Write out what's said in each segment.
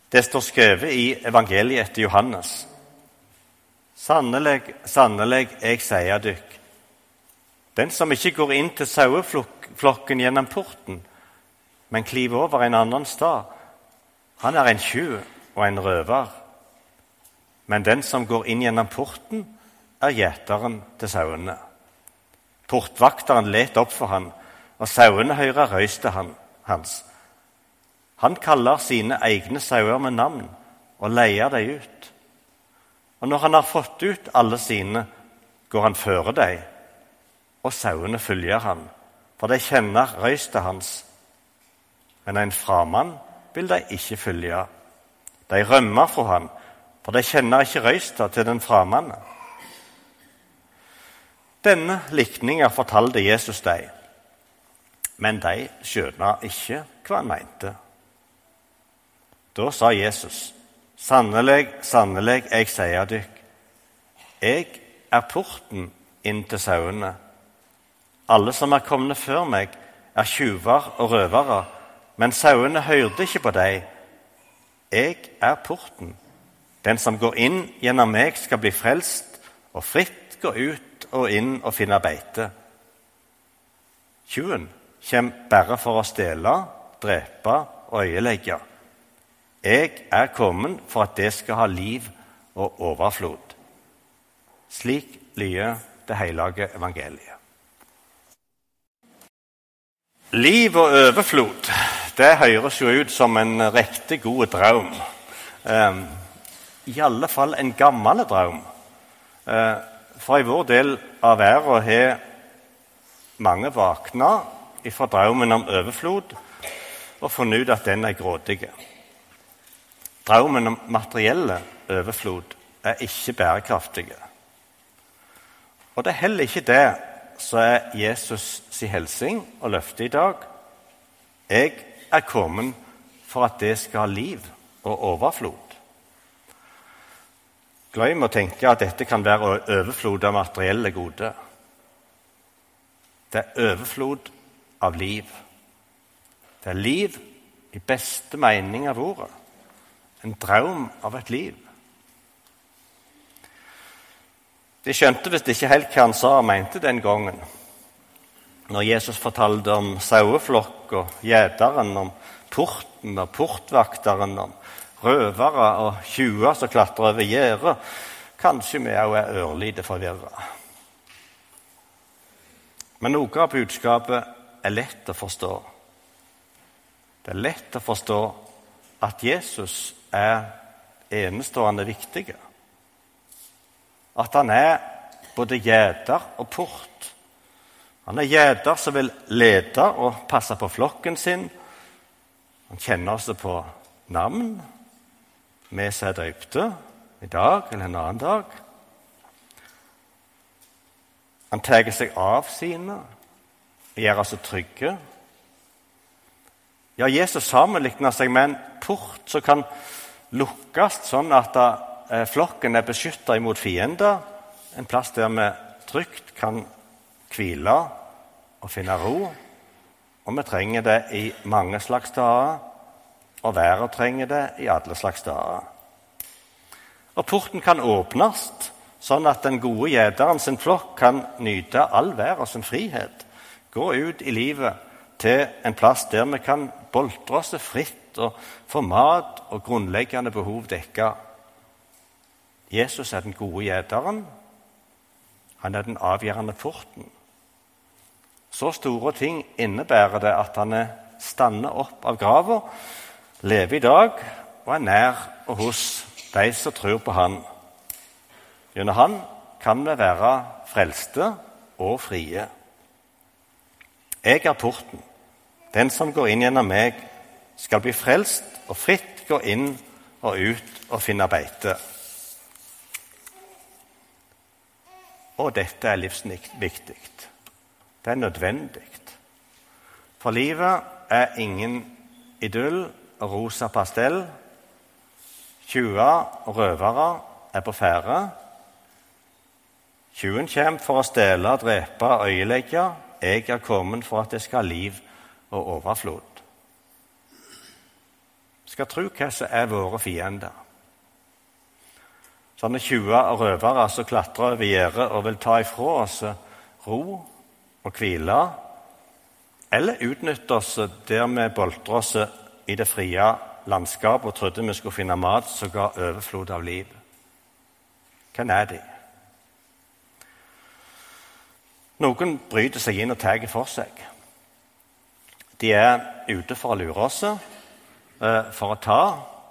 Det står skrevet i evangeliet etter Johannes. Sannelig, sannelig, jeg sier dykk, den som ikke går inn til saueflokken gjennom porten, men kliver over en annen stad, han er en tjuv og en røver. Men den som går inn gjennom porten, er gjeteren til sauene. Portvakteren let opp for han, og sauene hører røyste hans. Han kaller sine egne sauer med navn og leier dem ut. Og når han har fått ut alle sine, går han føre dem, og sauene følger han, for de kjenner røyste hans. Men en framann vil de ikke følge. De rømmer fra han, for de kjenner ikke røysta til den framanne. Denne likningen fortalte Jesus dem, men de skjønte ikke hva han mente. Da sa Jesus, sannelig, sannelig, jeg sier dykk, jeg er porten inn til sauene. Alle som er kommet før meg, er tjuver og røvere, men sauene hørte ikke på deg. Jeg er porten. Den som går inn gjennom meg skal bli frelst, og fritt gå ut og inn og finne beite. Tjuven kommer bare for å stjele, drepe og øyelegge. Jeg er kommet for at det skal ha liv og overflod. Slik lyder det hellige evangeliet. Liv og overflod, det høres jo ut som en riktig god drøm. I alle fall en gammel drøm. For i vår del av verden har mange våknet ifra drømmen om overflod og funnet ut at den er grådig. Drømmen om materielle overflod er ikke bærekraftig. Og det er heller ikke det så er Jesus sin hilsen og løfte i dag. Jeg er kommet for at det skal ha liv og overflod. Glem å tenke at dette kan være overflod av materielle gode. Det er overflod av liv. Det er liv i beste mening av ordet. En drøm av et liv. De skjønte visst ikke helt hva han sa og mente den gangen. Når Jesus fortalte om saueflokk og gjeteren, om porten og portvakteren, om røvere og tjuver som klatrer over gjerdet, kanskje vi også er ørlite forvirret. Men noe av budskapet er lett å forstå. Det er lett å forstå at Jesus er enestående viktig. At han er både gjeter og port. Han er gjeter som vil lede og passe på flokken sin. Han kjenner oss på navn. Vi som er døpte i dag eller en annen dag. Han tar seg av sine og gjør oss trygge. Ja, Jesus sammenligner seg med en port som kan lukkes sånn at flokken er beskyttet imot fiender, en plass der vi trygt kan hvile og finne ro, og vi trenger det i mange slags dager, og verden trenger det i alle slags dager. Og porten kan åpnes, sånn at den gode gjeteren sin flokk kan nyte all verdens frihet, gå ut i livet til en plass der vi kan boltre oss fritt og få mat og grunnleggende behov dekket. Jesus er den gode gjeteren. Han er den avgjørende porten. Så store ting innebærer det at han er standet opp av graven, lever i dag og er nær og hos de som tror på han. Gjennom han kan vi være frelste og frie. Jeg er porten. Den som går inn gjennom meg, skal bli frelst og fritt gå inn og ut og finne beite. Og dette er livsviktig. Det er nødvendig. For livet er ingen idyll og rosa pastell. Tjuver og røvere er på ferde. Tjuven kommer for å stjele, drepe og øyelegge. Jeg er kommet for at det skal ha liv og overflod. skal tro hva som er våre fiender. Sånne 20 røvere som klatrer over gjerdet og vil ta ifra oss ro og hvile, eller utnytte oss der vi boltrer oss i det frie landskapet og trodde vi skulle finne mat som ga overflod av liv. Hvem er de? Noen bryter seg inn og tar for seg. De er ute for å lure oss, for å ta.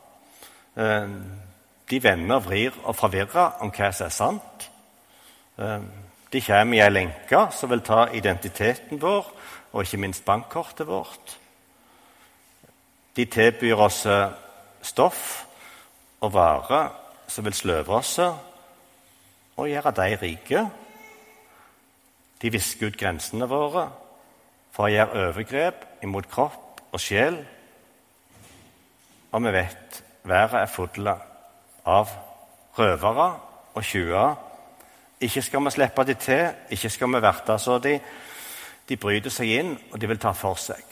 De vender, vrir og forvirrer om hva som er sant. De kommer i en lenke som vil ta identiteten vår, og ikke minst bankkortet vårt. De tilbyr oss stoff og varer som vil sløve oss og gjøre de rike. De visker ut grensene våre for å gjøre overgrep imot kropp og sjel. Og vi vet, været er fullt av røvere og tjuver. Ikke skal vi slippe de til, ikke skal vi verte så de bryter seg inn, og de vil ta for seg.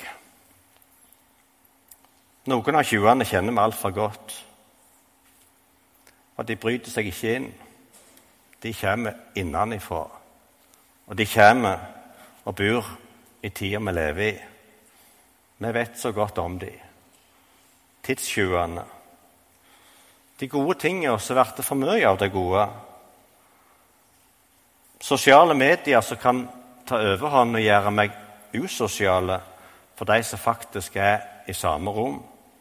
Noen av tjuvene kjenner vi alt for godt. Og de bryter seg ikke inn. De kommer innenfra. Og de kommer og bor i tiden vi lever i. Vi vet så godt om de. Tidstjuvene. De gode tingene, så blir det for mye av det gode. Sosiale medier som kan ta overhånd og gjøre meg usosiale for de som faktisk er i samme rom.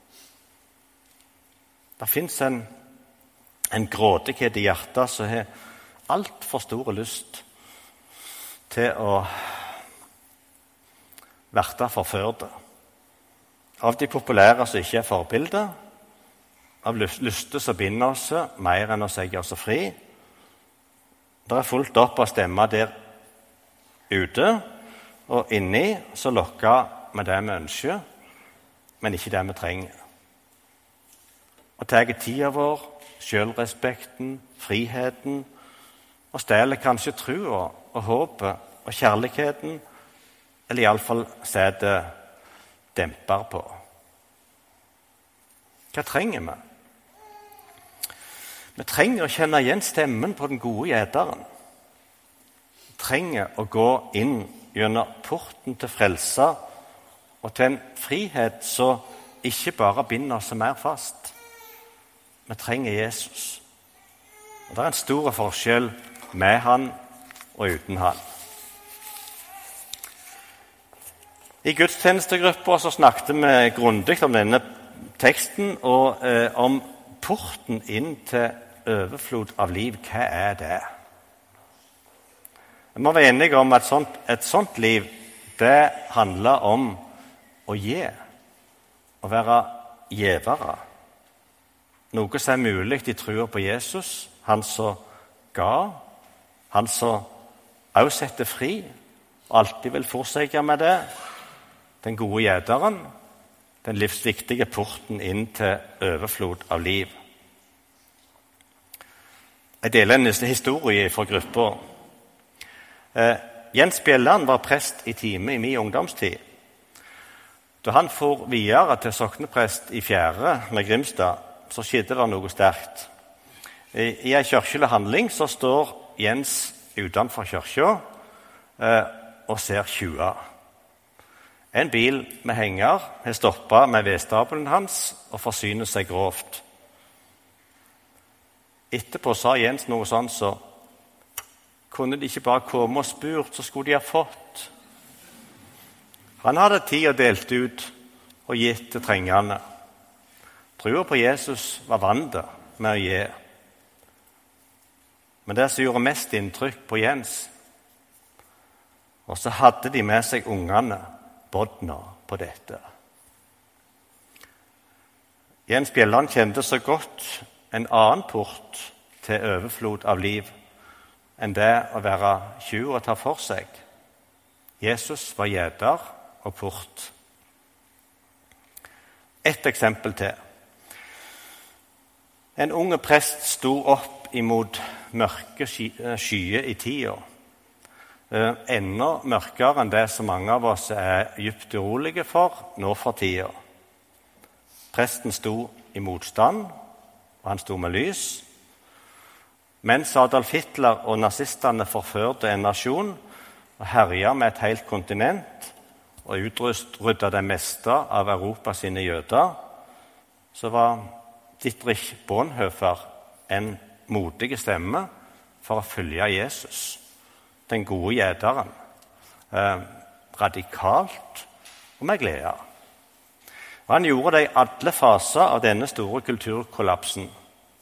Det finnes en grådighet i hjertet som har alt for stor lyst til å verte forført. Av de populære som ikke er forbilder, av lyster som binder oss mer enn å sette oss fri. Det er fullt opp av stemmer der ute, og inni så lokker vi det vi ønsker, men ikke det vi trenger. Og tar tida vår, selvrespekten, friheten, og stjeler kanskje troa og håpet og kjærligheten, eller iallfall setter demper på. Hva trenger vi? Vi trenger å kjenne igjen stemmen på den gode gjeteren. Vi trenger å gå inn gjennom porten til frelse og til en frihet som ikke bare binder oss mer fast. Vi trenger Jesus. Og det er en stor forskjell med han og uten han. I gudstjenestegruppa så snakket vi grundig om denne teksten og om porten inn til overflod av liv. Hva er det? Vi må være enige om at et sånt liv, det handler om å gi, å være gjevere. Noe som er mulig i troen på Jesus, han som ga, han som også setter fri, og alltid vil forsege med det, den gode gjeteren, den livsviktige porten inn til overflod av liv. Jeg deler en historie fra gruppa. Jens Bjelland var prest i time i min ungdomstid. Da han for videre til sokneprest i Fjære med Grimstad, så skjedde det noe sterkt. I en kirkelig handling så står Jens utenfor kirka og ser 20. En bil med henger har stoppet med vedstabelen hans og forsyner seg grovt. Etterpå sa Jens noe sånn så kunne de ikke bare komme og spurt, så skulle de ha fått. Han hadde tid og delt ut og gitt til trengende. Troen på Jesus var vant med å gi. Men det som gjorde mest inntrykk på Jens, og så hadde de med seg ungene, bodna på dette. Jens Bjelland kjente så godt en annen port til overflod av liv enn det å være tjuv og ta for seg. Jesus var gjeter og port. Et eksempel til. En unge prest sto opp imot mørke skyer i tida. Enda mørkere enn det som mange av oss er dypt urolige for nå for tida. Presten sto i motstand, og han sto med lys. Mens Adolf Hitler og nazistene forførte en nasjon og herjet med et helt kontinent og utryddet det meste av Europa sine jøder, så var Dietrich Bonhoeffer en modig stemme for å følge Jesus, den gode gjederen, radikalt og med glede. Og han gjorde det i alle faser av denne store kulturkollapsen.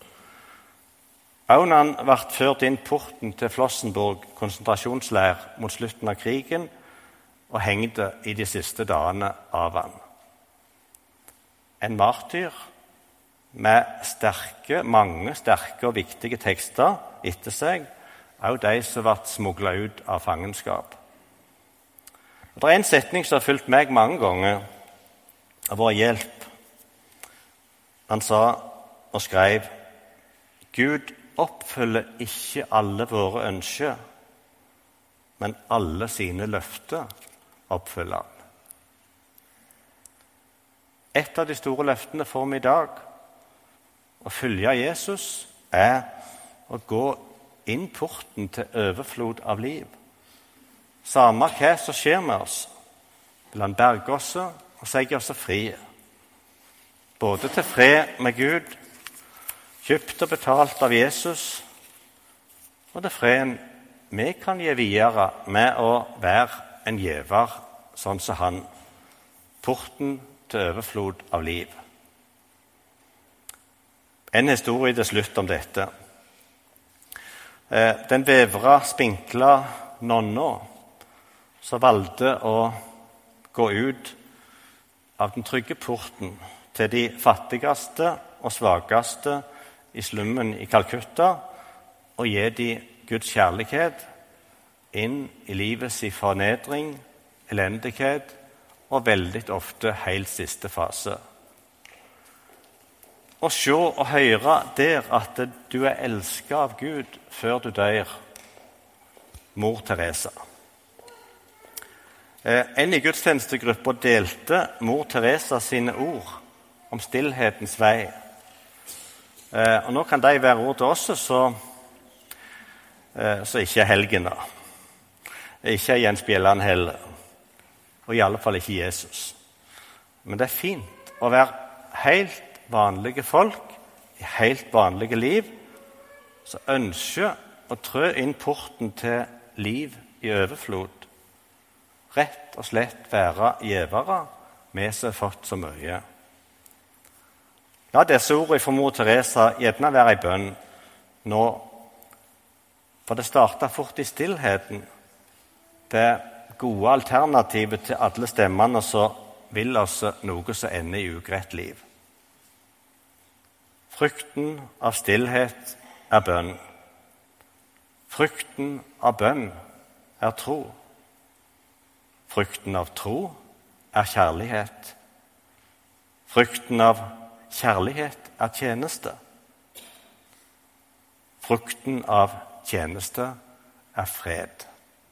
Også når han ble ført inn porten til Flossenburg konsentrasjonsleir mot slutten av krigen og hengte i de siste dagene av han. En martyr med mange sterke og viktige tekster etter seg, også de som ble smuglet ut av fangenskap. Det er en setning som har fulgt meg mange ganger av vår hjelp. Han sa og skrev: Gud oppfyller ikke alle våre ønsker, men alle sine løfter oppfyller han. Et av de store løftene for meg i dag, å følge Jesus, er å gå inn porten til overflod av liv. Samme hva som skjer med oss, vil han berge oss og sette oss fri. Både til fred med Gud, kjøpt og betalt av Jesus, og til freden vi kan gi videre med å være en gjever, sånn som han, porten til overflod av liv. En historie til slutt om dette. Den vevre, spinkle nonna som valgte å gå ut av den trygge porten til de fattigste og svakeste i slummen i Calcutta og gi dem Guds kjærlighet inn i livets fornedring, elendighet og veldig ofte helt siste fase. Å se og høre der at du er elsket av Gud før du dør, mor Teresa. En i gudstjenestegruppa delte mor Teresa sine ord om stillhetens vei. Og nå kan de være ord til oss så ikke er helgene. Ikke er Jens Bjelland heller. Og i alle fall ikke Jesus. Men det er fint å være helt vanlige folk i helt vanlige liv som ønsker å trø inn porten til liv i overflod. Rett og slett være gjevere med som har fått så mye. La disse ordene fra mor Teresa gjerne være i bønn nå, for det starter fort i stillheten. Det gode alternativet til alle stemmene som vil oss noe som ender i ugreit liv. Frukten av stillhet er bønn. Frukten av bønn er tro. Frukten av tro er kjærlighet. Frukten av kjærlighet er tjeneste. Frukten av tjeneste er fred.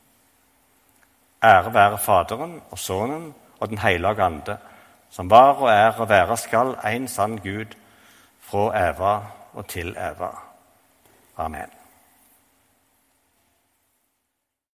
Ære være Faderen og Sønnen og Den hellige Ande, som var og er og være skal en sann Gud, fra æva og til æva. Amen.